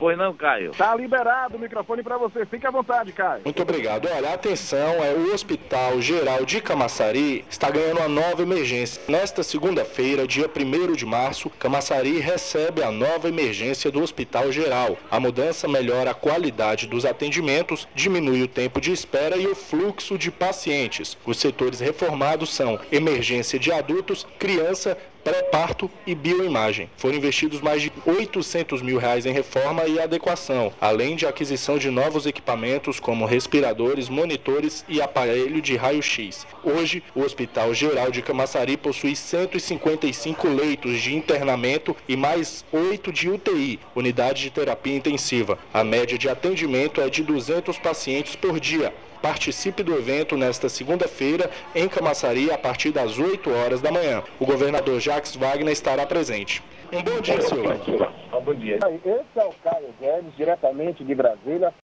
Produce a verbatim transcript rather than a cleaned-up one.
Pois não, Caio? Tá liberado o microfone para você. Fique à vontade, Caio. Muito obrigado. Olha, atenção, é o Hospital Geral de Camaçari está ganhando uma nova emergência. Nesta segunda-feira, dia primeiro de março, Camaçari recebe a nova emergência do Hospital Geral. A mudança melhora a qualidade dos atendimentos, diminui o tempo de espera e o fluxo de pacientes. Os setores reformados são emergência de adultos, criança, pré-parto e bioimagem. Foram investidos mais de oitocentos mil reais em reforma e adequação, além de aquisição de novos equipamentos como respiradores, monitores e aparelho de raio-x. Hoje, o Hospital Geral de Camaçari possui cento e cinquenta e cinco leitos de internamento e mais oito de U T I, unidade de terapia intensiva. A média de atendimento é de duzentos pacientes por dia. Participe do evento nesta segunda-feira em Camaçari a partir das oito horas da manhã. O governador Jacques Wagner estará presente. Um bom dia, senhor. Um bom dia. Esse é o Caio Guedes, diretamente de Brasília.